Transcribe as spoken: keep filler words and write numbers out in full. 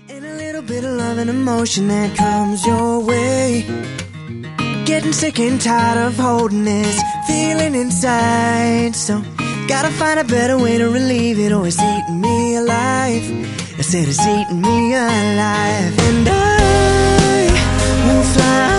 And a little bit of love and emotion that comes your way. Getting sick and tired of holding this feeling inside. So gotta find a better way to relieve it, or it's eating me alive. I said it's eating me alive. And I will fly